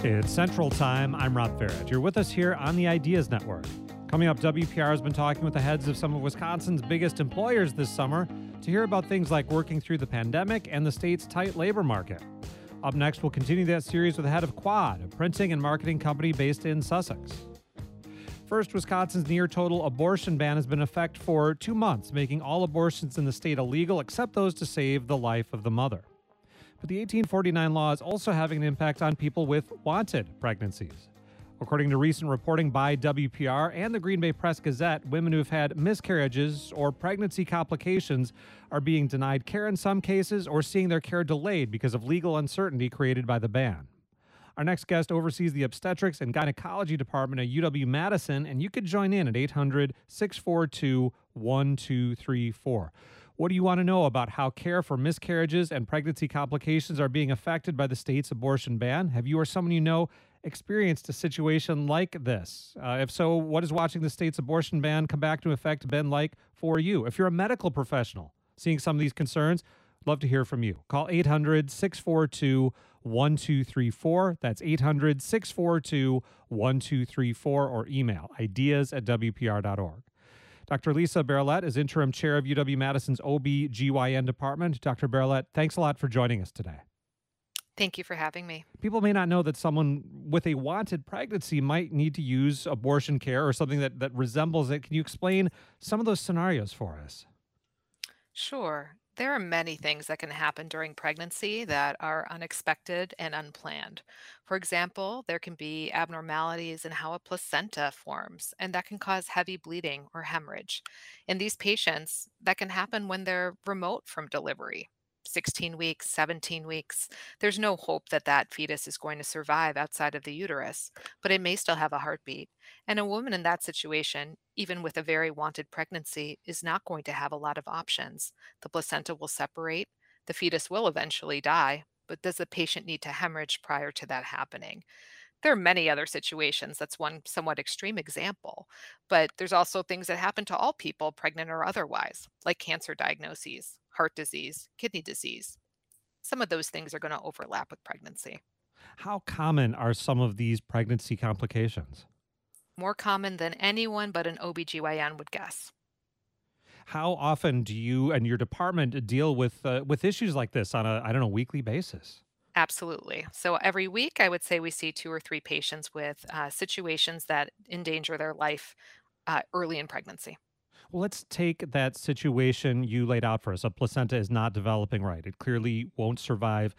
It's Central Time. I'm Rob Farrett. You're with us here on the Ideas Network. Coming up, WPR has been talking with the heads of some of Wisconsin's biggest employers this summer to hear about things like working through the pandemic and the state's tight labor market. Up next, we'll continue that series with the head of Quad, a printing and marketing company based in Sussex. First, Wisconsin's near-total abortion ban has been in effect for 2 months, making all abortions in the state illegal except those to save the life of the mother. But the 1849 law is also having an impact on people with wanted pregnancies. According to recent reporting by WPR and the Green Bay Press Gazette, women who have had miscarriages or pregnancy complications are being denied care in some cases or seeing their care delayed because of legal uncertainty created by the ban. Our next guest oversees the obstetrics and gynecology department at UW-Madison, and you could join in at 800-642-1234. What do you want to know about how care for miscarriages and pregnancy complications are being affected by the state's abortion ban? Have you or someone you know experienced a situation like this? If so, what has watching the state's abortion ban come back to effect been like for you? If you're a medical professional seeing some of these concerns, love to hear from you. Call 800-642-1234. That's 800-642-1234 or email ideas@wpr.org. Dr. Lisa Barolette is interim chair of UW-Madison's OB/GYN department. Dr. Barolette, thanks a lot for joining us today. Thank you for having me. People may not know that someone with a wanted pregnancy might need to use abortion care or something that resembles it. Can you explain some of those scenarios for us? Sure. There are many things that can happen during pregnancy that are unexpected and unplanned. For example, there can be abnormalities in how a placenta forms, and that can cause heavy bleeding or hemorrhage. In these patients, that can happen when they're remote from delivery. 16 weeks, 17 weeks. There's no hope that that fetus is going to survive outside of the uterus, but it may still have a heartbeat. And a woman in that situation, even with a very wanted pregnancy, is not going to have a lot of options. The placenta will separate, the fetus will eventually die, but does the patient need to hemorrhage prior to that happening? There are many other situations. That's one somewhat extreme example. But there's also things that happen to all people, pregnant or otherwise, like cancer diagnoses, heart disease, kidney disease. Some of those things are going to overlap with pregnancy. How common are some of these pregnancy complications? More common than anyone but an OB/GYN would guess. How often do you and your department deal with issues like this on a, I don't know, weekly basis? Absolutely. So every week, I would say we see two or three patients with situations that endanger their life early in pregnancy. Well, let's take that situation you laid out for us. A placenta is not developing right. It clearly won't survive.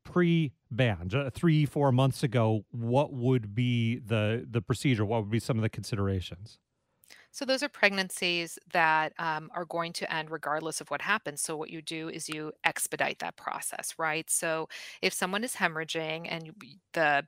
Pre-ban, 3, 4 months ago, what would be the procedure? What would be some of the considerations? So those are pregnancies that are going to end regardless of what happens. So what you do is you expedite that process, right? So if someone is hemorrhaging and the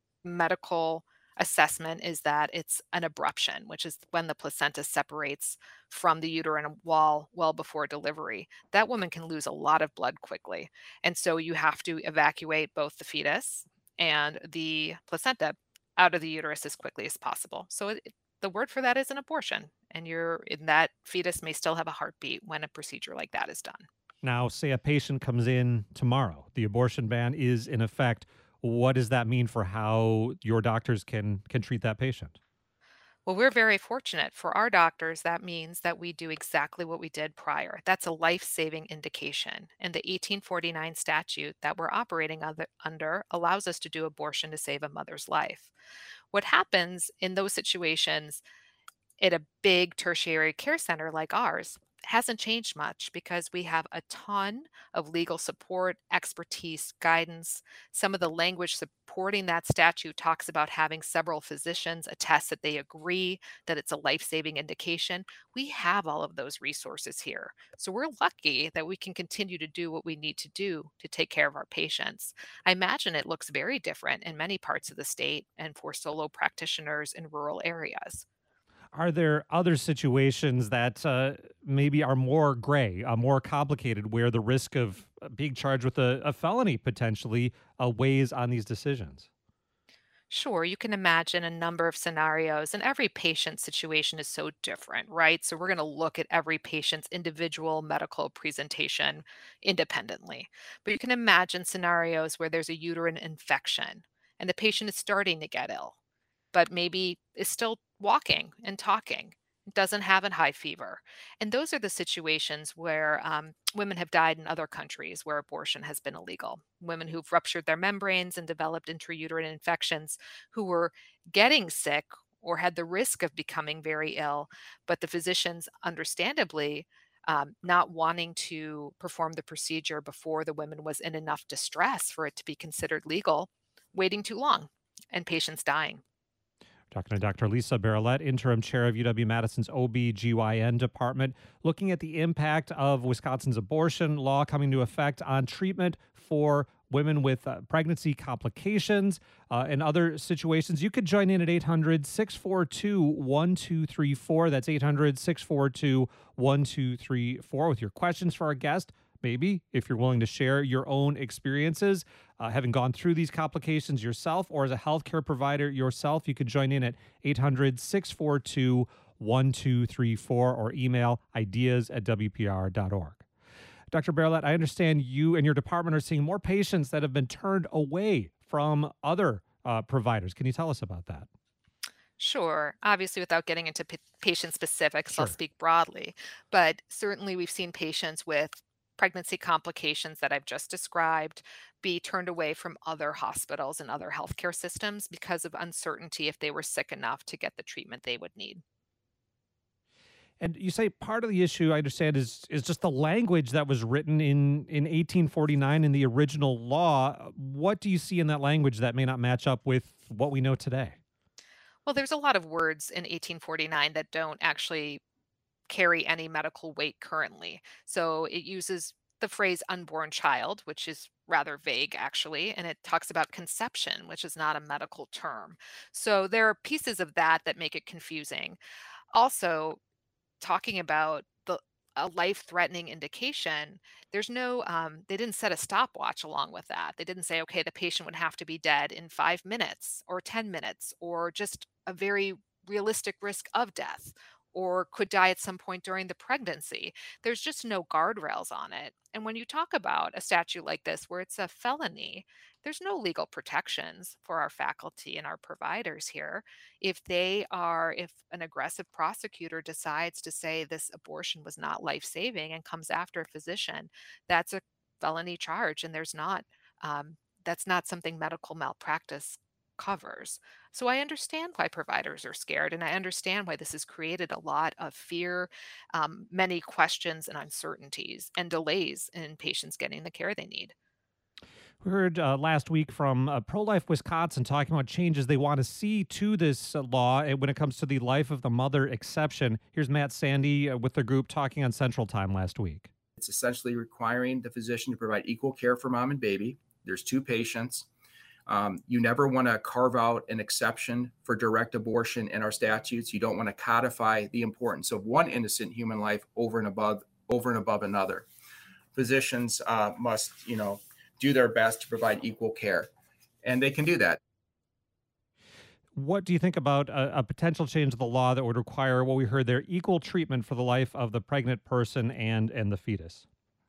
medical assessment is that it's an abruption, which is when the placenta separates from the uterine wall well before delivery. That woman can lose a lot of blood quickly. And so you have to evacuate both the fetus and the placenta out of the uterus as quickly as possible. So the word for that is an abortion. And you're in that fetus may still have a heartbeat when a procedure like that is done. Now, say a patient comes in tomorrow. The abortion ban is in effect. What does that mean for how your doctors can treat that patient? Well, we're very fortunate. For our doctors, that means that we do exactly what we did prior. That's a life saving indication. And the 1849 statute that we're operating under allows us to do abortion to save a mother's life. What happens in those situations at a big tertiary care center like ours hasn't changed much because we have a ton of legal support, expertise, guidance. Some of the language supporting that statute talks about having several physicians attest that they agree that it's a life saving indication. We have all of those resources here. So we're lucky that we can continue to do what we need to do to take care of our patients. I imagine it looks very different in many parts of the state and for solo practitioners in rural areas. Are there other situations that maybe are more gray, more complicated, where the risk of being charged with a felony potentially weighs on these decisions? Sure, you can imagine a number of scenarios, and every patient's situation is so different, right? So, we're going to look at every patient's individual medical presentation independently. But you can imagine scenarios where there's a uterine infection and the patient is starting to get ill, but maybe is still walking and talking, doesn't have a high fever. And those are the situations where women have died in other countries where abortion has been illegal. Women who've ruptured their membranes and developed intrauterine infections who were getting sick or had the risk of becoming very ill, but the physicians, understandably, not wanting to perform the procedure before the woman was in enough distress for it to be considered legal, waiting too long, and patients dying. Talking to Dr. Lisa Barolette, interim chair of UW-Madison's OB/GYN department, looking at the impact of Wisconsin's abortion law coming into effect on treatment for women with pregnancy complications and other situations. You could join in at 800-642-1234. That's 800-642-1234 with your questions for our guest. Maybe if you're willing to share your own experiences, having gone through these complications yourself, or as a healthcare provider yourself, you can join in at 800-642-1234 or email ideas@wpr.org. Dr. Barolette, I understand you and your department are seeing more patients that have been turned away from other providers. Can you tell us about that? Sure. Obviously, without getting into patient specifics, I'll Sure. speak broadly. But certainly, we've seen patients with pregnancy complications that I've just described be turned away from other hospitals and other healthcare systems because of uncertainty if they were sick enough to get the treatment they would need. And you say part of the issue, I understand, is just the language that was written in 1849 in the original law. What do you see in that language that may not match up with what we know today? Well, there's a lot of words in 1849 that don't actually carry any medical weight currently. So it uses the phrase unborn child, which is rather vague actually, and it talks about conception, which is not a medical term. So there are pieces of that that make it confusing. Also, talking about a life-threatening indication, there's no they didn't set a stopwatch along with that. They didn't say, okay, the patient would have to be dead in 5 minutes or 10 minutes or just a very realistic risk of death or could die at some point during the pregnancy. There's just no guardrails on it. And when you talk about a statute like this where it's a felony, there's no legal protections for our faculty and our providers here. If an aggressive prosecutor decides to say this abortion was not life saving and comes after a physician, that's a felony charge, and that's not something medical malpractice covers. So I understand why providers are scared, and I understand why this has created a lot of fear, many questions and uncertainties, and delays in patients getting the care they need. We heard last week from Pro Life Wisconsin talking about changes they want to see to this law when it comes to the life of the mother exception. Here's Matt Sandy with the group talking on Central Time last week. It's essentially requiring the physician to provide equal care for mom and baby. There's two patients. You never want to carve out an exception for direct abortion in our statutes. You don't want to codify the importance of one innocent human life over and above another. Physicians must, do their best to provide equal care, and they can do that. What do you think about a potential change to the law that would require what we heard there, equal treatment for the life of the pregnant person and the fetus?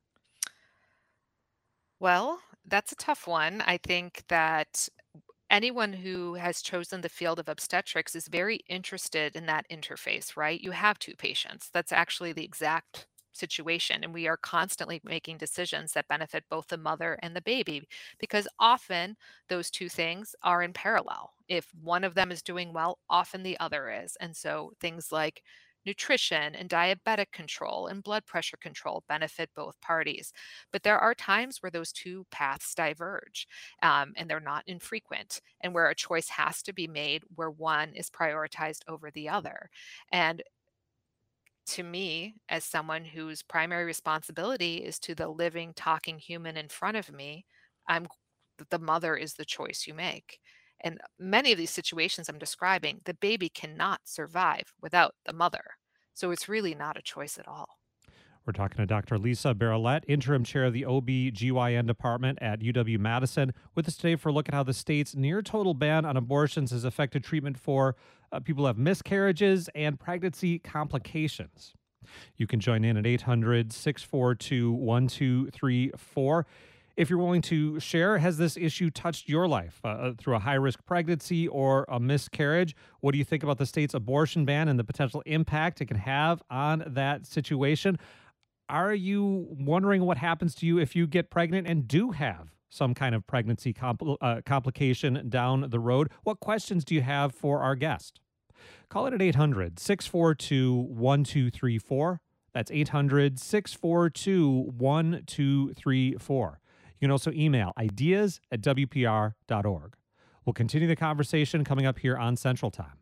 Well, that's a tough one. I think that anyone who has chosen the field of obstetrics is very interested in that interface, right? You have two patients. That's actually the exact situation. And we are constantly making decisions that benefit both the mother and the baby because often those two things are in parallel. If one of them is doing well, often the other is. And so things like nutrition and diabetic control and blood pressure control benefit both parties. But there are times where those two paths diverge, and they're not infrequent, and where a choice has to be made where one is prioritized over the other. And to me, as someone whose primary responsibility is to the living, talking human in front of me, I'm the mother is the choice you make. And many of these situations I'm describing, the baby cannot survive without the mother. So it's really not a choice at all. We're talking to Dr. Lisa Barolette, interim chair of the OB/GYN department at UW-Madison, with us today for a look at how the state's near total ban on abortions has affected treatment for people who have miscarriages and pregnancy complications. You can join in at 800-642-1234. If you're willing to share, has this issue touched your life through a high risk pregnancy or a miscarriage? What do you think about the state's abortion ban and the potential impact it can have on that situation? Are you wondering what happens to you if you get pregnant and do have some kind of pregnancy complication down the road? What questions do you have for our guest? Call it at 800 642 1234. That's 800 642 1234. You can also email ideas@wpr.org. We'll continue the conversation coming up here on Central Time.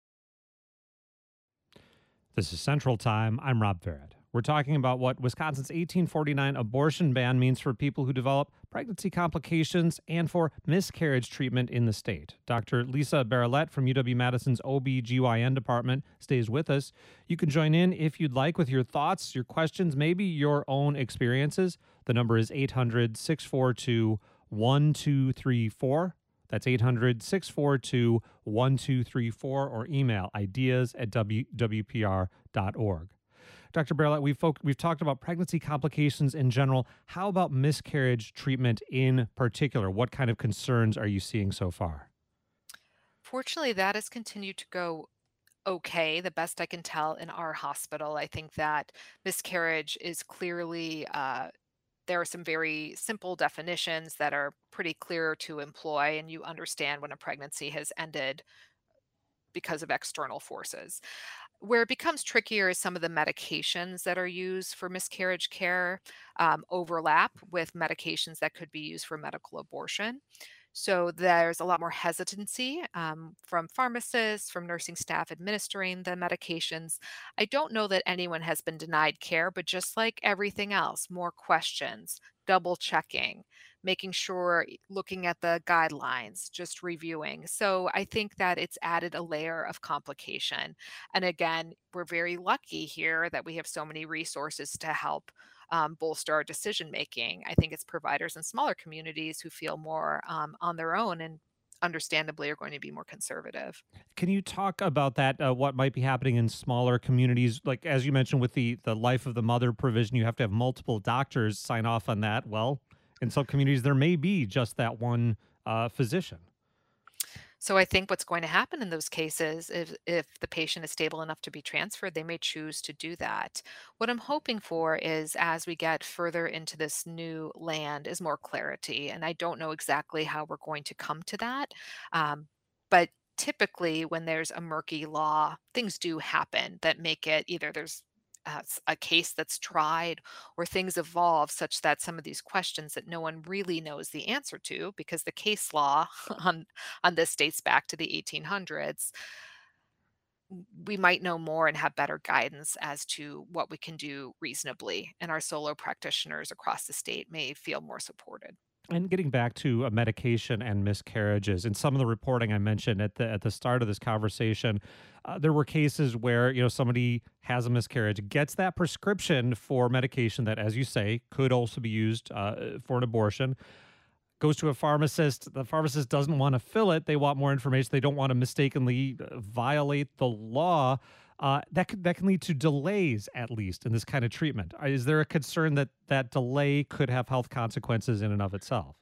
This is Central Time. I'm Rob Farrett. We're talking about what Wisconsin's 1849 abortion ban means for people who develop pregnancy complications and for miscarriage treatment in the state. Dr. Lisa Barillette from UW-Madison's OB/GYN department stays with us. You can join in if you'd like with your thoughts, your questions, maybe your own experiences. The number is 800 642 1234. That's 800 642 1234 or email ideas@wpr.org. Dr. Barillette, we've talked about pregnancy complications in general. How about miscarriage treatment in particular? What kind of concerns are you seeing so far? Fortunately, that has continued to go okay, the best I can tell in our hospital. I think that miscarriage is clearly, there are some very simple definitions that are pretty clear to employ, and you understand when a pregnancy has ended because of external forces. Where it becomes trickier is some of the medications that are used for miscarriage care overlap with medications that could be used for medical abortion. So there's a lot more hesitancy from pharmacists, from nursing staff administering the medications. I don't know that anyone has been denied care, but just like everything else, more questions, double checking, making sure, looking at the guidelines, just reviewing. So I think that it's added a layer of complication. And again, we're very lucky here that we have so many resources to help bolster our decision making. I think it's providers in smaller communities who feel more on their own and understandably are going to be more conservative. Can you talk about that? What might be happening in smaller communities? Like, as you mentioned, with the life of the mother provision, you have to have multiple doctors sign off on that. Well, in some communities, there may be just that one physician. So I think what's going to happen in those cases, if the patient is stable enough to be transferred, they may choose to do that. What I'm hoping for is as we get further into this new land is more clarity. And I don't know exactly how we're going to come to that. But typically when there's a murky law, things do happen that make it either there's a case that's tried or things evolve such that some of these questions that no one really knows the answer to because the case law on this dates back to the 1800s, we might know more and have better guidance as to what we can do reasonably, and our solo practitioners across the state may feel more supported. And getting back to medication and miscarriages, in some of the reporting I mentioned at the start of this conversation, there were cases where somebody has a miscarriage, gets that prescription for medication that, as you say, could also be used for an abortion, goes to a pharmacist. The pharmacist doesn't want to fill it. They want more information. They don't want to mistakenly violate the law. That can lead to delays, at least in this kind of treatment. Is there a concern that that delay could have health consequences in and of itself?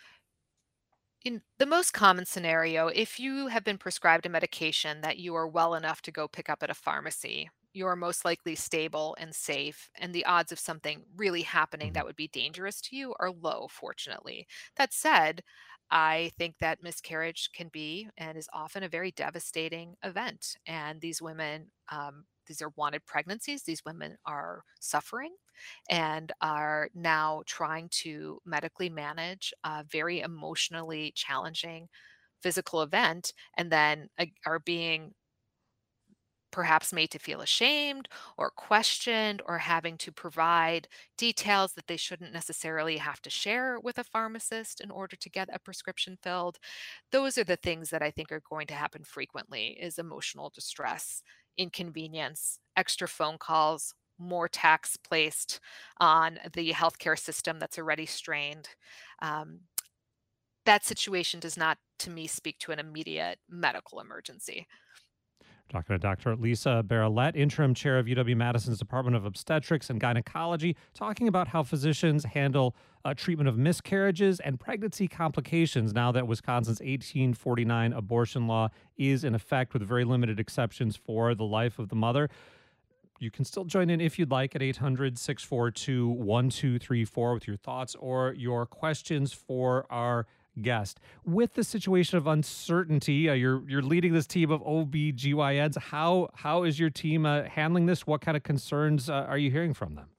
In the most common scenario, if you have been prescribed a medication that you are well enough to go pick up at a pharmacy, you are most likely stable and safe, and the odds of something really happening Mhm. that would be dangerous to you are low, fortunately. That said, I think that miscarriage can be and is often a very devastating event. And these women, these are wanted pregnancies, these women are suffering and are now trying to medically manage a very emotionally challenging physical event and then are being perhaps made to feel ashamed or questioned or having to provide details that they shouldn't necessarily have to share with a pharmacist in order to get a prescription filled. Those are the things that I think are going to happen frequently is emotional distress, inconvenience, extra phone calls, more tax placed on the healthcare system that's already strained. Um, that situation does not, to me, speak to an immediate medical emergency. Talking to Dr. Lisa Barrelette, interim chair of UW-Madison's Department of Obstetrics and Gynecology, talking about how physicians handle treatment of miscarriages and pregnancy complications now that Wisconsin's 1849 abortion law is in effect with very limited exceptions for the life of the mother. You can still join in if you'd like at 800-642-1234 with your thoughts or your questions for our guest. With the situation of uncertainty, you're leading this team of OB/GYNs. How is your team handling this? What kind of concerns are you hearing from them?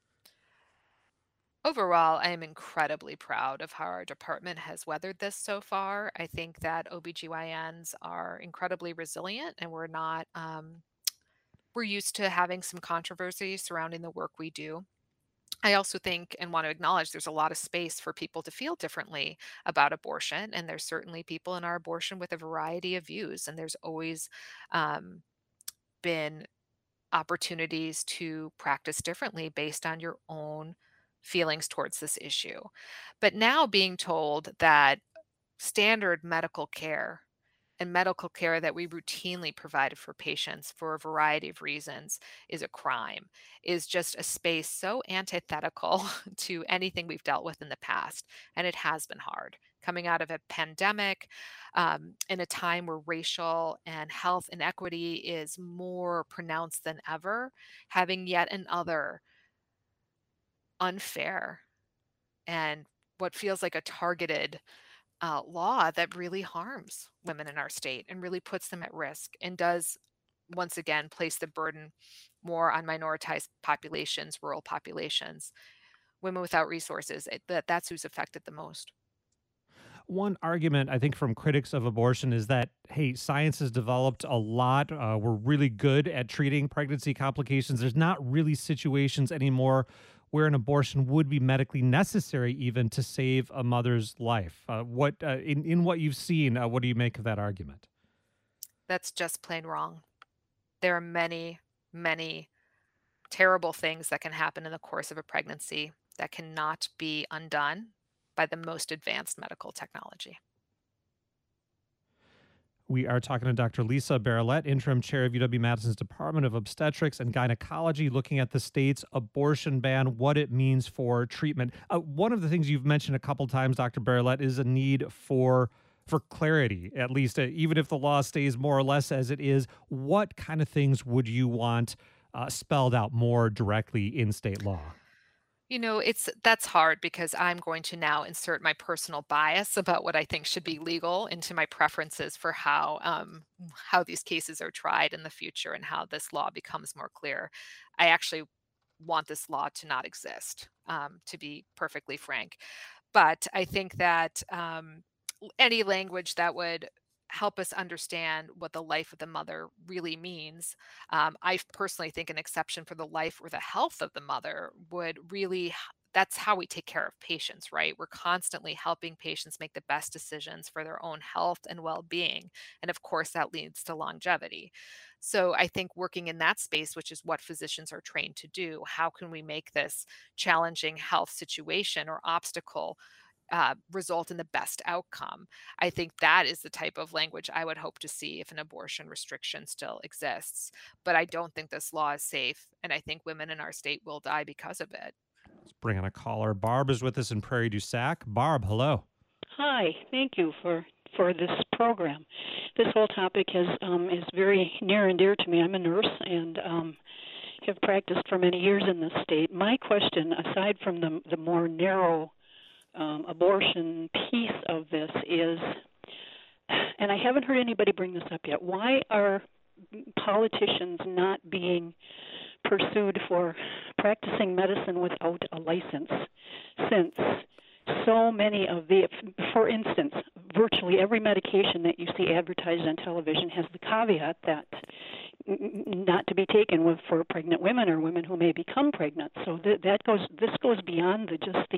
Overall, I am incredibly proud of how our department has weathered this so far. I think that OB/GYNs are incredibly resilient and we're used to having some controversy surrounding the work we do. I also think and want to acknowledge there's a lot of space for people to feel differently about abortion. And there's certainly people in our abortion with a variety of views. And there's always um, been opportunities to practice differently based on your own feelings towards this issue. But now being told that standard medical care and medical care that we routinely provided for patients for a variety of reasons is a crime, is just a space so antithetical to anything we've dealt with in the past. And it has been hard. Coming out of a pandemic, in a time where racial and health inequity is more pronounced than ever, having yet another unfair and what feels like a targeted law that really harms women in our state and really puts them at risk and does once again place the burden more on minoritized populations, rural populations, women without resources. That's who's affected the most. One argument, I think, from critics of abortion is that, hey, science has developed a lot. We're really good at treating pregnancy complications. There's not really situations anymore where an abortion would be medically necessary, even to save a mother's life. What in what you've seen, what do you make of that argument? That's just plain wrong. There are many, many terrible things that can happen in the course of a pregnancy that cannot be undone by the most advanced medical technology. We are talking to Dr. Lisa Barrelette, interim chair of UW-Madison's Department of Obstetrics and Gynecology, looking at the state's abortion ban, what it means for treatment. One of the things you've mentioned a couple times, Dr. Barrelette, is a need for clarity, at least, even if the law stays more or less as it is. What kind of things would you want spelled out more directly in state law? That's hard because I'm going to now insert my personal bias about what I think should be legal into my preferences for how these cases are tried in the future and how this law becomes more clear. I actually want this law to not exist, to be perfectly frank. But I think that any language that would help us understand what the life of the mother really means. I personally think an exception for the life or the health of the mother would really, that's how we take care of patients, right? We're constantly helping patients make the best decisions for their own health and well being. And of course, that leads to longevity. So I think working in that space, which is what physicians are trained to do, how can we make this challenging health situation or obstacle result in the best outcome? I think that is the type of language I would hope to see if an abortion restriction still exists. But I don't think this law is safe, and I think women in our state will die because of it. Let's bring on a caller. Barb is with us in Prairie du Sac. Barb, hello. Hi, thank you for this program. This whole topic is very near and dear to me. I'm a nurse and have practiced for many years in this state. My question, aside from the more narrow abortion piece of this, is, and I haven't heard anybody bring this up yet, why are politicians not being pursued for practicing medicine without a license, since so many of for instance, virtually every medication that you see advertised on television has the caveat that not to be taken for pregnant women or women who may become pregnant. So this goes beyond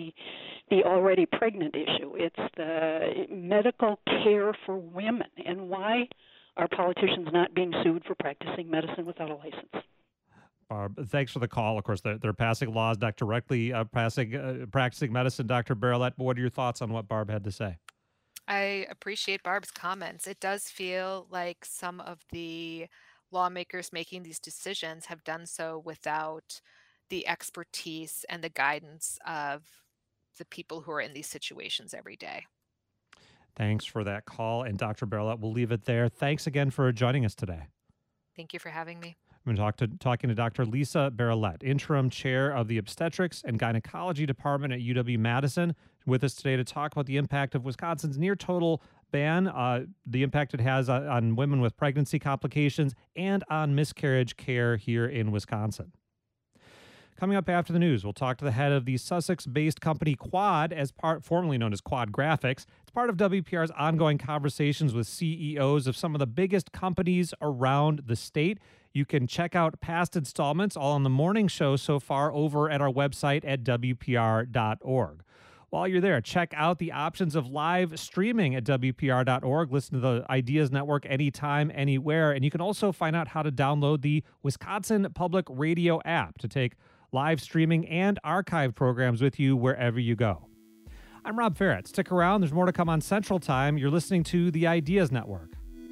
the already pregnant issue. It's the medical care for women, and why are politicians not being sued for practicing medicine without a license? Barb, thanks for the call. Of course, they're passing laws, not directly practicing medicine, Dr. Barrelette. But what are your thoughts on what Barb had to say? I appreciate Barb's comments. It does feel like some of the Lawmakers making these decisions have done so without the expertise and the guidance of the people who are in these situations every day. Thanks for that call. And Dr. Barlett, we'll leave it there. Thanks again for joining us today. Thank you for having me. I'm going to talking to Dr. Lisa Barlett, interim chair of the Obstetrics and Gynecology Department at UW-Madison, with us today to talk about the impact of Wisconsin's near total ban, the impact it has on women with pregnancy complications, and on miscarriage care here in Wisconsin. Coming up after the news, we'll talk to the head of the Sussex-based company Quad, formerly known as Quad Graphics. It's part of WPR's ongoing conversations with CEOs of some of the biggest companies around the state. You can check out past installments all on the morning show so far over at our website at WPR.org. While you're there, check out the options of live streaming at WPR.org. Listen to the Ideas Network anytime, anywhere. And you can also find out how to download the Wisconsin Public Radio app to take live streaming and archive programs with you wherever you go. I'm Rob Ferret. Stick around. There's more to come on Central Time. You're listening to the Ideas Network.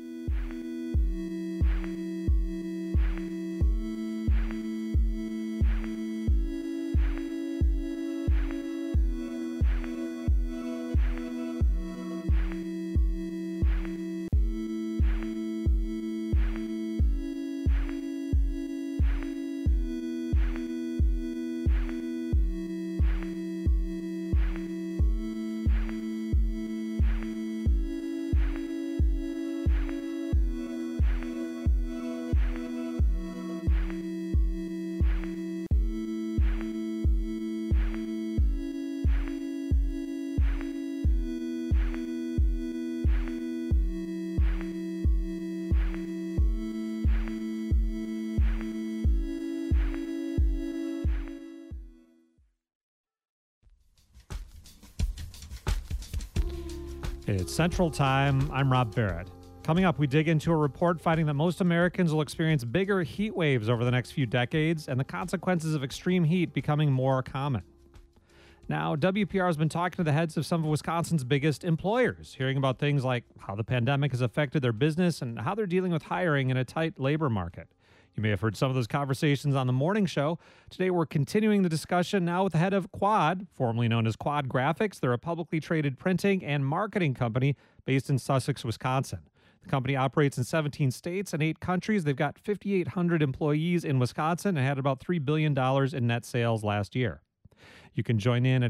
It's Central Time. I'm Rob Barrett. Coming up, we dig into a report finding that most Americans will experience bigger heat waves over the next few decades and the consequences of extreme heat becoming more common. Now, WPR has been talking to the heads of some of Wisconsin's biggest employers, hearing about things like how the pandemic has affected their business and how they're dealing with hiring in a tight labor market. You may have heard some of those conversations on the morning show. Today, we're continuing the discussion now with the head of Quad, formerly known as Quad Graphics. They're a publicly traded printing and marketing company based in Sussex, Wisconsin. The company operates in 17 states and 8 countries. They've got 5,800 employees in Wisconsin and had about $3 billion in net sales last year. You can join in at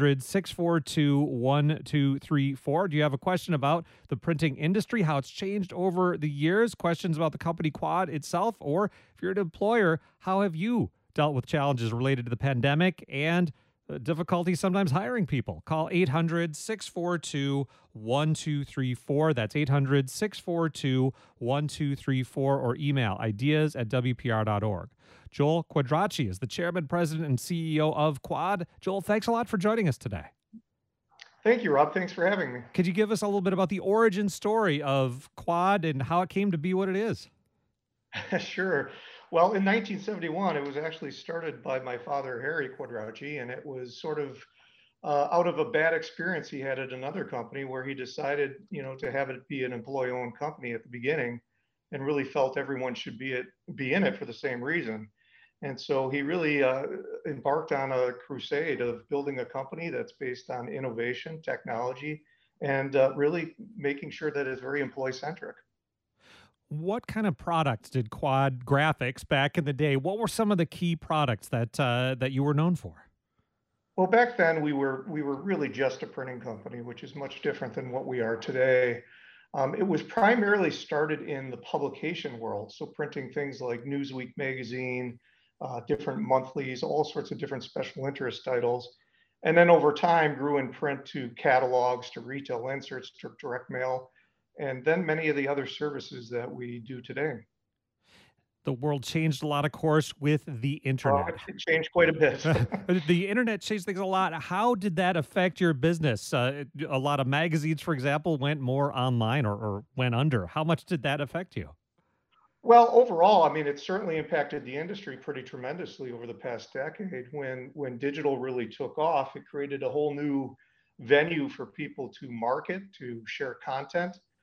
800-642-1234. Do you have a question about the printing industry, how it's changed over the years, questions about the company Quad itself, or if you're an employer, how have you dealt with challenges related to the pandemic and difficulty sometimes hiring people? Call 800-642-1234. That's 800-642-1234 or email ideas@wpr.org. Joel Quadracci is the chairman, president, and CEO of Quad. Joel, thanks a lot for joining us today. Thank you, Rob. Thanks for having me. Could you give us a little bit about the origin story of Quad and how it came to be what it is? Sure. Well, in 1971, it was actually started by my father, Harry Quadracci, and it was sort of out of a bad experience he had at another company where he decided, to have it be an employee-owned company at the beginning, and really felt everyone should be in it for the same reason. And so he really embarked on a crusade of building a company that's based on innovation, technology, and really making sure that it's very employee-centric. What kind of products did Quad Graphics back in the day? What were some of the key products that you were known for? Well, back then we were really just a printing company, which is much different than what we are today. It was primarily started in the publication world, so printing things like Newsweek magazine, different monthlies, all sorts of different special interest titles. And then over time grew in print to catalogs, to retail inserts, to direct mail, and then many of the other services that we do today. The world changed a lot, of course, with the internet. It changed quite a bit. The internet changed things a lot. How did that affect your business? A lot of magazines, for example, went more online or went under. How much did that affect you? Well, overall, I mean, it certainly impacted the industry pretty tremendously over the past decade. When digital really took off, it created a whole new venue for people to market, to share content.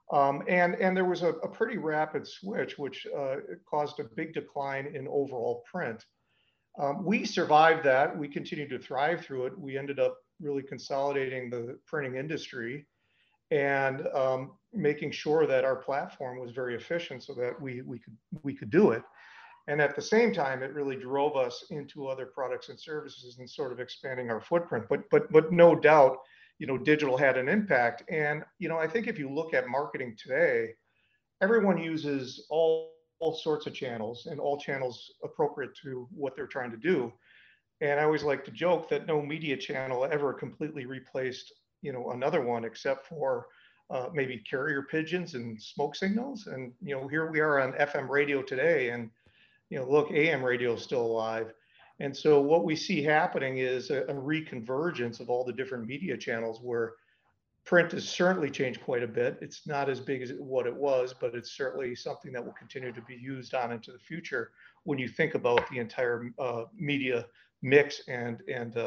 And there was a pretty rapid switch, which caused a big decline in overall print. We survived that. We continued to thrive through it. We ended up really consolidating the printing industry and making sure that our platform was very efficient so that we could do it. And at the same time, it really drove us into other products and services and sort of expanding our footprint. But no doubt, digital had an impact. And I think if you look at marketing today, everyone uses all sorts of channels and all channels appropriate to what they're trying to do. And I always like to joke that no media channel ever completely replaced, another one except for maybe carrier pigeons and smoke signals. And here we are on FM radio today, and look, AM radio is still alive. And so what we see happening is a reconvergence of all the different media channels where print has certainly changed quite a bit. It's not as big as what it was, but it's certainly something that will continue to be used on into the future when you think about the entire media mix and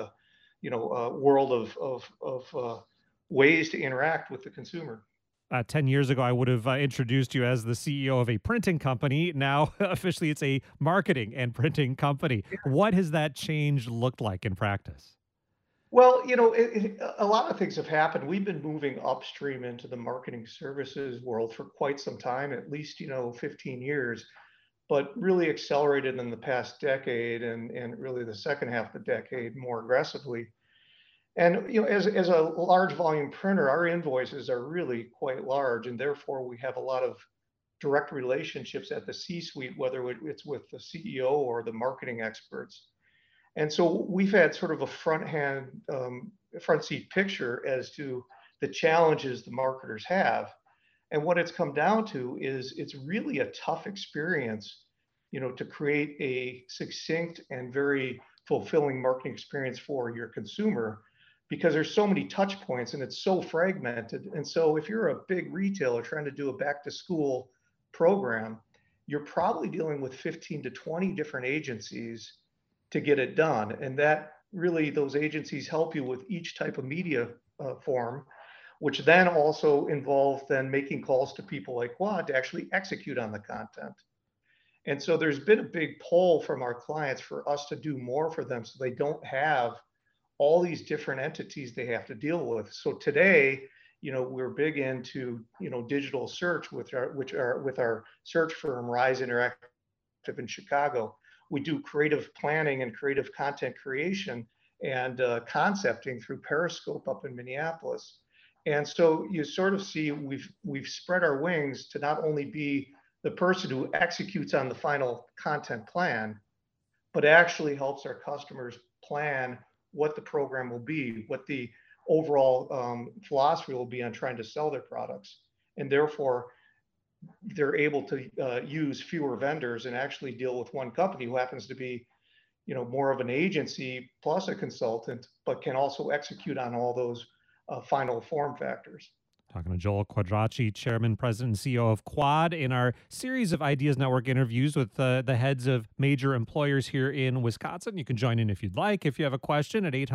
world of ways to interact with the consumer. 10 years ago, I would have introduced you as the CEO of a printing company. Now, officially, it's a marketing and printing company. What has that change looked like in practice? Well, a lot of things have happened. We've been moving upstream into the marketing services world for quite some time, at least, 15 years, but really accelerated in the past decade and really the second half of the decade more aggressively. And as a large volume printer, our invoices are really quite large, and therefore we have a lot of direct relationships at the C-suite, whether it's with the CEO or the marketing experts. And so we've had sort of a front seat picture as to the challenges the marketers have. And what it's come down to is it's really a tough experience, to create a succinct and very fulfilling marketing experience for your consumer, because there's so many touch points and it's so fragmented. And so if you're a big retailer trying to do a back to school program, you're probably dealing with 15 to 20 different agencies to get it done. And that really, those agencies help you with each type of media form, which then also involve then making calls to people like Quad to actually execute on the content. And so there's been a big pull from our clients for us to do more for them so they don't have all these different entities they have to deal with. So today, we're big into, digital search with our search firm, Rise Interactive in Chicago. We do creative planning and creative content creation and concepting through Periscope up in Minneapolis. And so you sort of see we've spread our wings to not only be the person who executes on the final content plan, but actually helps our customers plan what the program will be, what the overall philosophy will be on trying to sell their products. And therefore, they're able to use fewer vendors and actually deal with one company who happens to be, more of an agency plus a consultant, but can also execute on all those final form factors. Talking to Joel Quadracci, Chairman, President, and CEO of Quad, in our series of Ideas Network interviews with the heads of major employers here in Wisconsin. You can join in if you'd like. If you have a question at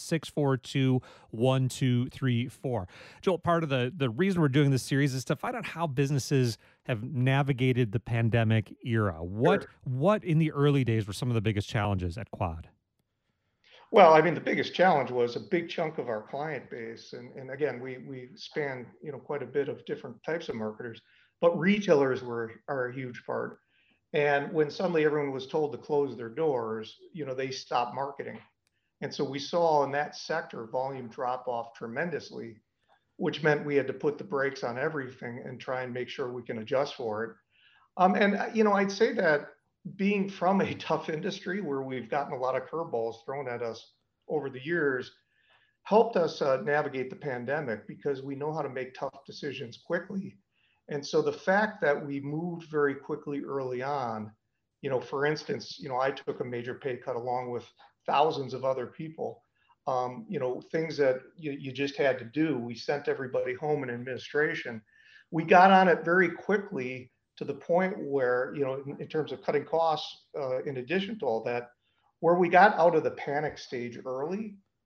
800-642-1234. Joel, part of the reason we're doing this series is to find out how businesses have navigated the pandemic era. What in the early days were some of the biggest challenges at Quad? Well, I mean, the biggest challenge was a big chunk of our client base. And again, we span, quite a bit of different types of marketers, but retailers are a huge part. And when suddenly everyone was told to close their doors, they stopped marketing. And so we saw in that sector volume drop off tremendously, which meant we had to put the brakes on everything and try and make sure we can adjust for it. I'd say that being from a tough industry where we've gotten a lot of curveballs thrown at us over the years helped us navigate the pandemic because we know how to make tough decisions quickly. And so the fact that we moved very quickly early on, for instance, I took a major pay cut along with thousands of other people, things that you just had to do. We sent everybody home in administration. We got on it very quickly to the point where, in terms of cutting costs, in addition to all that, where we got out of the panic stage early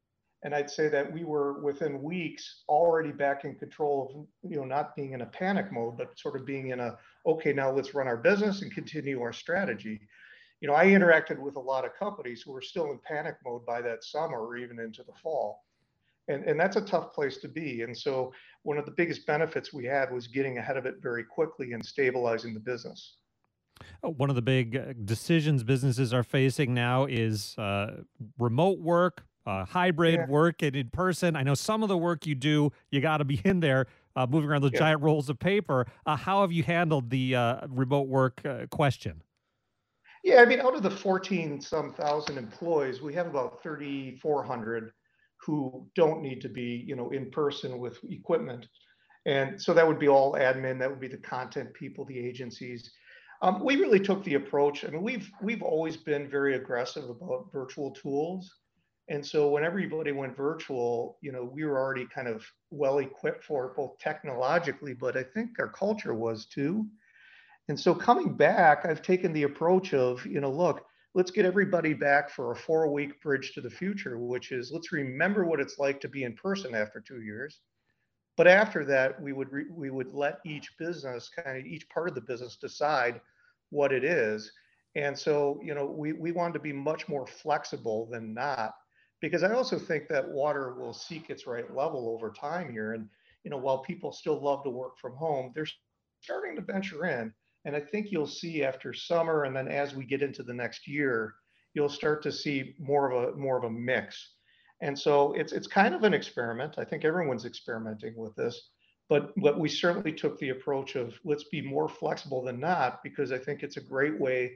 And I'd say that we were within weeks already back in control of, not being in a panic mode, but sort of being in a, okay, now let's run our business and continue our strategy. I interacted with a lot of companies who were still in panic mode by that summer or even into the fall. And that's a tough place to be. And so one of the biggest benefits we had was getting ahead of it very quickly and stabilizing the business. One of the big decisions businesses are facing now is remote work, hybrid Yeah, work, and in person. I know some of the work you do, you got to be in there moving around those yeah. giant rolls of paper. How have you handled the remote work question? Yeah, I mean, out of the 14 some thousand employees, we have about 3,400 who don't need to be, in person with equipment. And so that would be all admin, that would be the content people, the agencies. We really took the approach. I mean, we've always been very aggressive about virtual tools. And so when everybody went virtual, we were already kind of well equipped for it, both technologically, but I think our culture was too. And so coming back, I've taken the approach of, look, let's get everybody back for a 4-week bridge to the future, which is let's remember what it's like to be in person after 2 years. But after that, we would let each business, kind of each part of the business, decide what it is. And so, we wanted to be much more flexible than not, because I also think that water will seek its right level over time here. And, while people still love to work from home, they're starting to venture in. And I think you'll see after summer, and then as we get into the next year, you'll start to see more of a mix. And so it's kind of an experiment. I think everyone's experimenting with this, but we certainly took the approach of let's be more flexible than not, because I think it's a great way,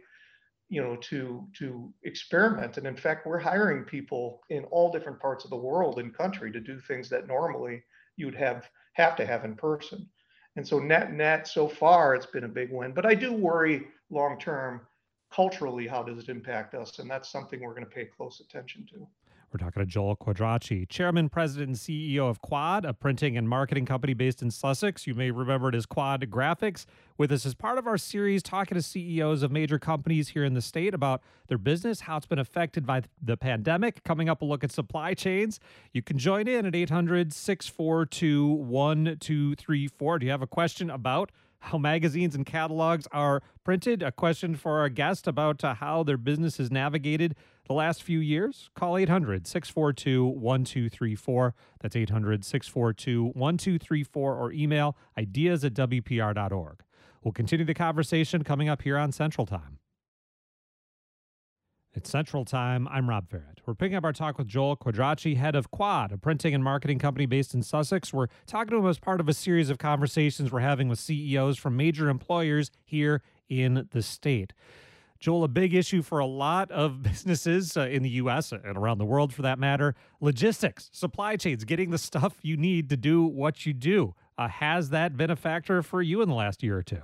to experiment. And in fact, we're hiring people in all different parts of the world and country to do things that normally you'd have to have in person. And so net so far it's been a big win. But I do worry long term culturally, how does it impact us? And that's something we're going to pay close attention to. We're talking to Joel Quadracci, Chairman, President, and CEO of Quad, a printing and marketing company based in Sussex. You may remember it as Quad Graphics. With us as part of our series, talking to CEOs of major companies here in the state about their business, how it's been affected by the pandemic. Coming up, a look at supply chains. You can join in at 800-642-1234. Do you have a question about how magazines and catalogs are printed? A question for our guest about how their business has navigated the last few years? Call 800-642-1234. That's 800-642-1234, or email ideas@wpr.org. We'll continue the conversation coming up here on Central Time. It's Central Time. I'm Rob Farrett. We're picking up our talk with Joel Quadracci, head of Quad, a printing and marketing company based in Sussex. We're talking to him as part of a series of conversations we're having with CEOs from major employers here in the state. Joel, a big issue for a lot of businesses in the U.S. and around the world, for that matter, logistics, supply chains, getting the stuff you need to do what you do. Has that been a factor for you in the last year or two?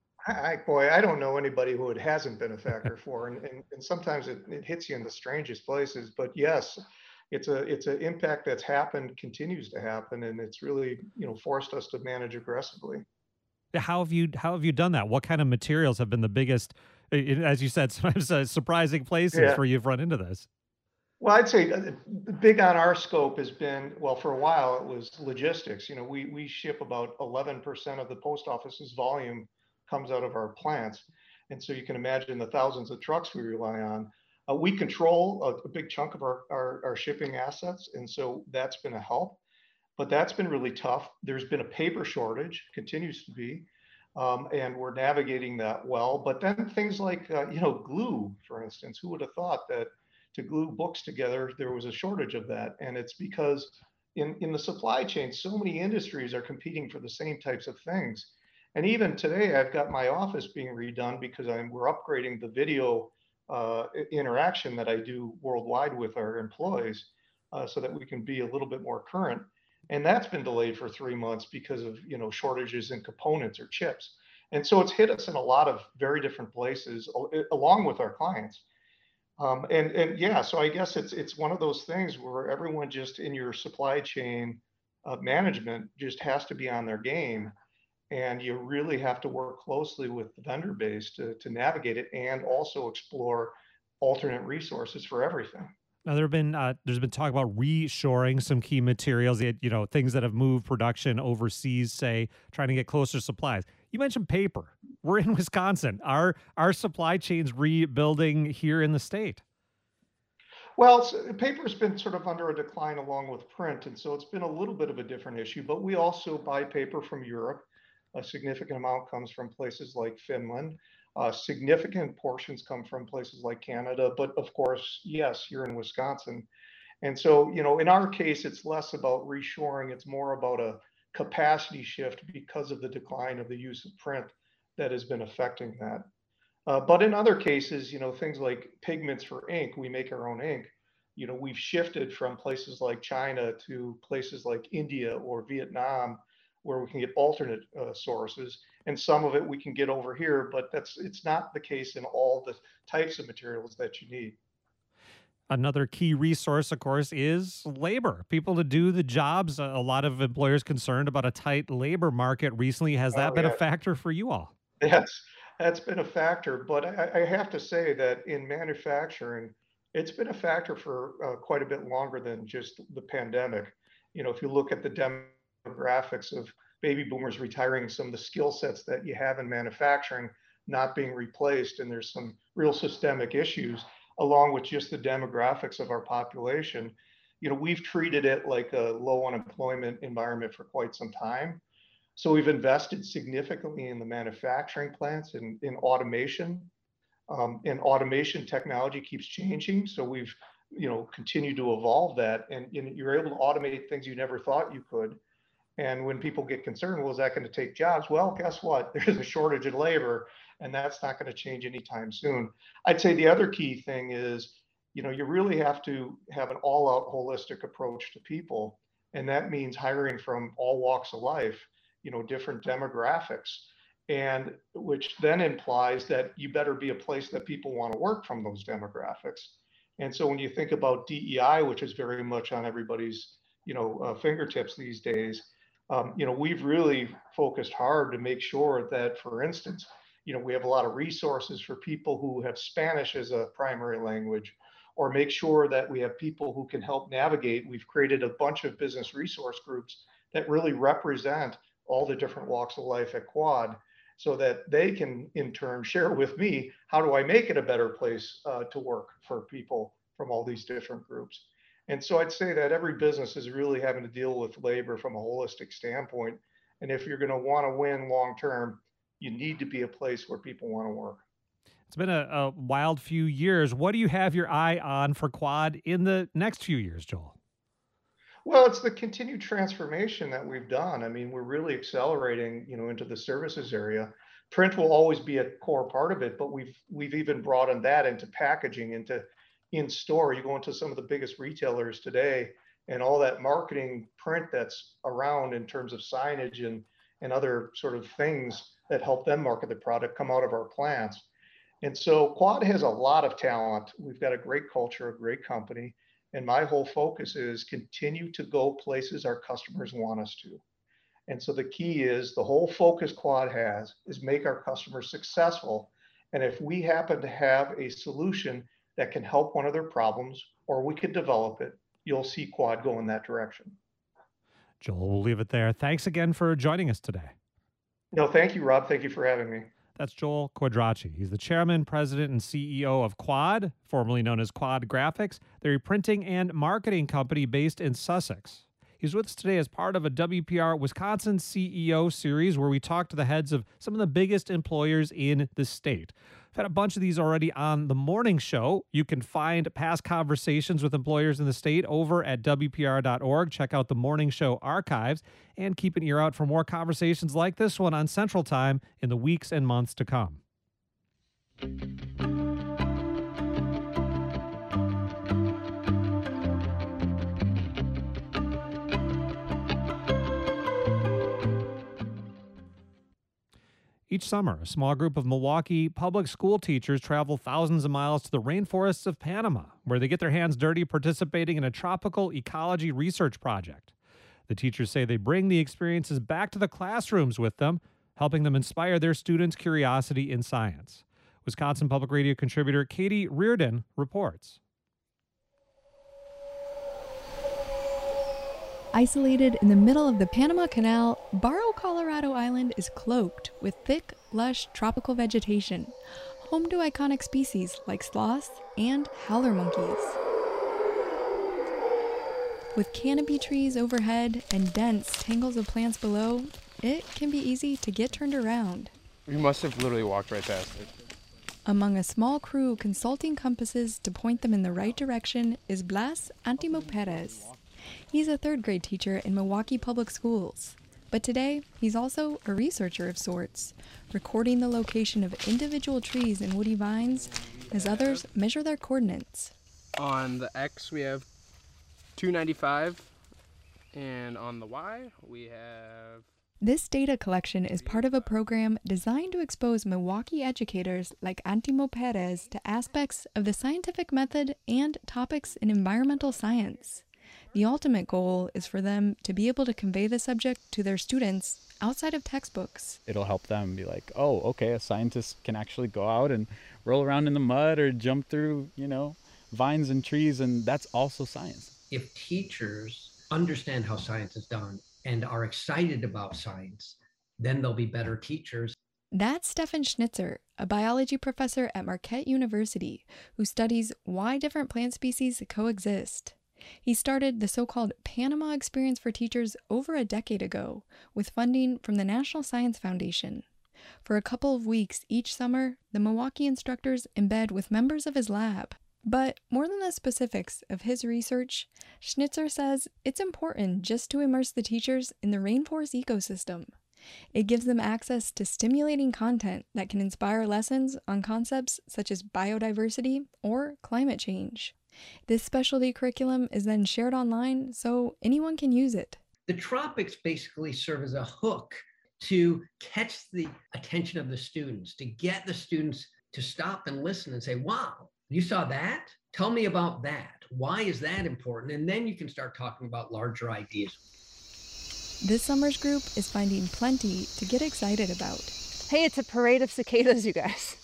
I don't know anybody who it hasn't been a factor for, and sometimes it hits you in the strangest places. But yes, it's an impact that's happened, continues to happen, and it's really forced us to manage aggressively. How have you done that? What kind of materials have been the biggest, as you said, sometimes surprising places where you've run into this? Well, I'd say big on our scope has been, well, for a while it was logistics. We ship about 11% of the post office's volume comes out of our plants. And so you can imagine the thousands of trucks we rely on. We control a big chunk of our shipping assets. And so that's been a help, but that's been really tough. There's been a paper shortage, continues to be, and we're navigating that well. But then things like, glue, for instance, who would have thought that to glue books together, there was a shortage of that. And it's because in the supply chain, so many industries are competing for the same types of things. And even today, I've got my office being redone because we're upgrading the video interaction that I do worldwide with our employees, so that we can be a little bit more current. And that's been delayed for 3 months because of shortages in components or chips. And so it's hit us in a lot of very different places, along with our clients. And yeah, so I guess it's one of those things where everyone just in your supply chain management just has to be on their game. And you really have to work closely with the vendor base to navigate it, and also explore alternate resources for everything. Now there's been talk about reshoring some key materials, things that have moved production overseas, say trying to get closer supplies. You mentioned paper. We're in Wisconsin. Our supply chains rebuilding here in the state. Well, paper's been sort of under a decline along with print, and so it's been a little bit of a different issue. But we also buy paper from Europe. A significant amount comes from places like Finland. Significant portions come from places like Canada. But of course, yes, here in Wisconsin. And so, in our case, it's less about reshoring. It's more about a capacity shift because of the decline of the use of print that has been affecting that. But in other cases, things like pigments for ink, we make our own ink. We've shifted from places like China to places like India or Vietnam, where we can get alternate sources, and some of it we can get over here. But it's not the case in all the types of materials that you need. Another key resource, of course, is labor. People to do the jobs. A lot of employers concerned about a tight labor market recently. Has that Oh been a yeah, factor for you all? yes, that's been a factor. But I have to say that in manufacturing, it's been a factor for quite a bit longer than just the pandemic. If you look at the demographics of baby boomers retiring, some of the skill sets that you have in manufacturing not being replaced, and there's some real systemic issues along with just the demographics of our population. We've treated it like a low unemployment environment for quite some time. So we've invested significantly in the manufacturing plants and in automation. And automation technology keeps changing. So we've, continued to evolve that, and you're able to automate things you never thought you could. And when people get concerned, well, is that going to take jobs? Well, guess what? There's a shortage in labor, and that's not going to change anytime soon. I'd say the other key thing is, you really have to have an all-out holistic approach to people, and that means hiring from all walks of life, different demographics, and which then implies that you better be a place that people want to work from those demographics. And so when you think about DEI, which is very much on everybody's, fingertips these days, we've really focused hard to make sure that, for instance, we have a lot of resources for people who have Spanish as a primary language, or make sure that we have people who can help navigate. We've created a bunch of business resource groups that really represent all the different walks of life at Quad, so that they can in turn share with me, how do I make it a better place to work for people from all these different groups. And so I'd say that every business is really having to deal with labor from a holistic standpoint. And if you're going to want to win long term, you need to be a place where people want to work. It's been a wild few years. What do you have your eye on for Quad in the next few years, Joel? Well, it's the continued transformation that we've done. I mean, we're really accelerating, into the services area. Print will always be a core part of it, but we've even broadened that into packaging, into in store. You go into some of the biggest retailers today, and all that marketing print that's around in terms of signage and other sort of things that help them market the product come out of our plants. And so Quad has a lot of talent. We've got a great culture, a great company. And my whole focus is continue to go places our customers want us to. And so the key is the whole focus Quad has is make our customers successful. And if we happen to have a solution that can help one of their problems, or we could develop it, you'll see Quad go in that direction. Joel, we'll leave it there. Thanks again for joining us today. No, thank you, Rob. Thank you for having me. That's Joel Quadracci. He's the chairman, president, and CEO of Quad, formerly known as Quad Graphics. They're a printing and marketing company based in Sussex. He's with us today as part of a WPR Wisconsin CEO series where we talk to the heads of some of the biggest employers in the state. I've had a bunch of these already on the morning show. You can find past conversations with employers in the state over at WPR.org. Check out the morning show archives and keep an ear out for more conversations like this one on Central Time in the weeks and months to come. Each summer, a small group of Milwaukee public school teachers travel thousands of miles to the rainforests of Panama, where they get their hands dirty participating in a tropical ecology research project. The teachers say they bring the experiences back to the classrooms with them, helping them inspire their students' curiosity in science. Wisconsin Public Radio contributor Katie Reardon reports. Isolated in the middle of the Panama Canal, Barro Colorado Island is cloaked with thick, lush tropical vegetation, home to iconic species like sloths and howler monkeys. With canopy trees overhead and dense tangles of plants below, it can be easy to get turned around. We must have literally walked right past it. Among a small crew consulting compasses to point them in the right direction is Blas Antimo Perez. He's a third-grade teacher in Milwaukee Public Schools. But today, he's also a researcher of sorts, recording the location of individual trees and woody vines as others measure their coordinates. On the X, we have 295, and on the Y, we have... This data collection is part of a program designed to expose Milwaukee educators like Antimo Perez to aspects of the scientific method and topics in environmental science. The ultimate goal is for them to be able to convey the subject to their students outside of textbooks. It'll help them be like, oh, okay, a scientist can actually go out and roll around in the mud or jump through, vines and trees, and that's also science. If teachers understand how science is done and are excited about science, then they'll be better teachers. That's Stefan Schnitzer, a biology professor at Marquette University, who studies why different plant species coexist. He started the so-called Panama Experience for Teachers over a decade ago with funding from the National Science Foundation. For a couple of weeks each summer, the Milwaukee instructors embed with members of his lab. But more than the specifics of his research, Schnitzer says it's important just to immerse the teachers in the rainforest ecosystem. It gives them access to stimulating content that can inspire lessons on concepts such as biodiversity or climate change. This specialty curriculum is then shared online so anyone can use it. The tropics basically serve as a hook to catch the attention of the students, to get the students to stop and listen and say, wow, you saw that? Tell me about that. Why is that important? And then you can start talking about larger ideas. This summer's group is finding plenty to get excited about. Hey, it's a parade of cicadas, you guys.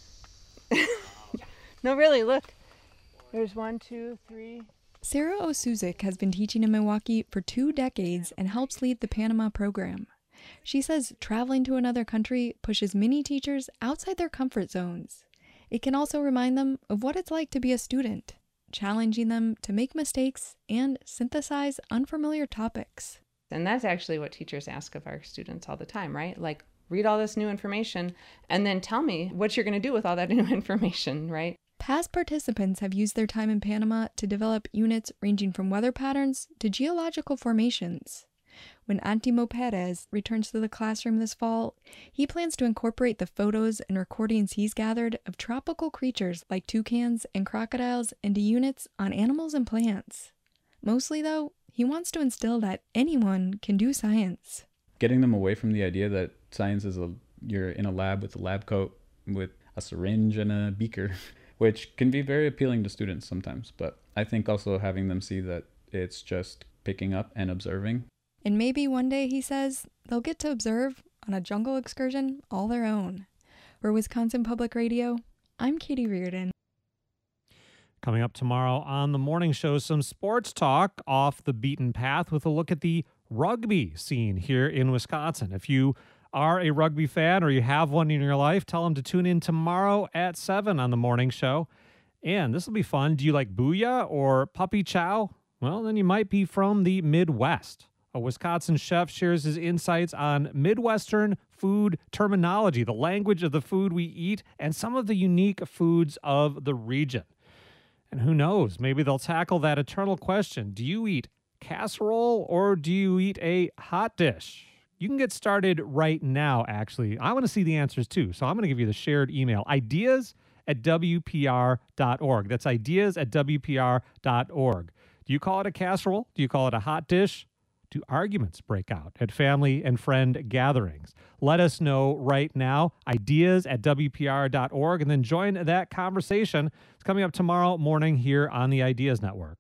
No, really, look. There's 1, 2, 3. Sarah Osuzik has been teaching in Milwaukee for 2 decades and helps lead the Panama program. She says traveling to another country pushes many teachers outside their comfort zones. It can also remind them of what it's like to be a student, challenging them to make mistakes and synthesize unfamiliar topics. And that's actually what teachers ask of our students all the time, right? Like, read all this new information and then tell me what you're going to do with all that new information, right? Past participants have used their time in Panama to develop units ranging from weather patterns to geological formations. When Antimo Perez returns to the classroom this fall, he plans to incorporate the photos and recordings he's gathered of tropical creatures like toucans and crocodiles into units on animals and plants. Mostly, though, he wants to instill that anyone can do science. Getting them away from the idea that science is you're in a lab with a lab coat with a syringe and a beaker, which can be very appealing to students sometimes. But I think also having them see that it's just picking up and observing. And maybe one day, he says, they'll get to observe on a jungle excursion all their own. For Wisconsin Public Radio, I'm Katie Reardon. Coming up tomorrow on the morning show, some sports talk off the beaten path with a look at the rugby scene here in Wisconsin. If you are a rugby fan or you have one in your life, tell them to tune in tomorrow at 7 on the morning show. And this will be fun. Do you like booyah or puppy chow? Well, then you might be from the Midwest. A Wisconsin chef shares his insights on Midwestern food terminology, the language of the food we eat, and some of the unique foods of the region. And who knows, maybe they'll tackle that eternal question. Do you eat casserole or do you eat a hot dish? You can get started right now, actually. I want to see the answers too, so I'm going to give you the shared email, ideas@wpr.org. That's ideas@wpr.org. Do you call it a casserole? Do you call it a hot dish? Do arguments break out at family and friend gatherings? Let us know right now, ideas@wpr.org, and then join that conversation. It's coming up tomorrow morning here on the Ideas Network.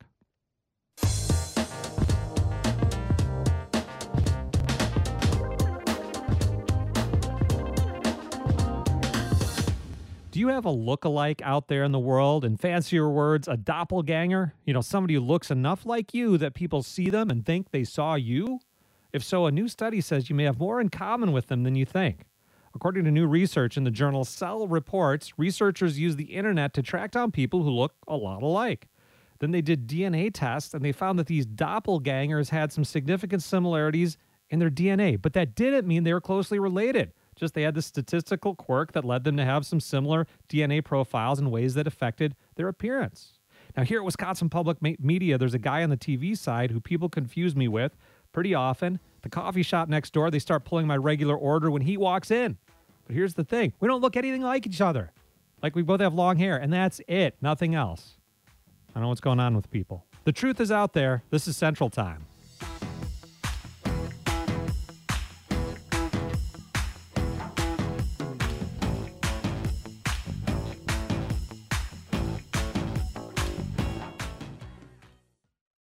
Do Do you have a look-alike out there in the world? In fancier words, a doppelganger? You know, somebody who looks enough like you that people see them and think they saw you? If so, a new study says you may have more in common with them than you think. According to new research in the journal Cell Reports, researchers used the internet to track down people who look a lot alike. Then they did DNA tests, and they found that these doppelgangers had some significant similarities in their DNA, but that didn't mean they were closely related. Just they had the statistical quirk that led them to have some similar DNA profiles in ways that affected their appearance. Now, here at Wisconsin Public Media, there's a guy on the TV side who people confuse me with pretty often. The coffee shop next door, they start pulling my regular order when he walks in. But here's the thing. We don't look anything like each other. Like, we both have long hair, and that's it. Nothing else. I don't know what's going on with people. The truth is out there. This is Central Time.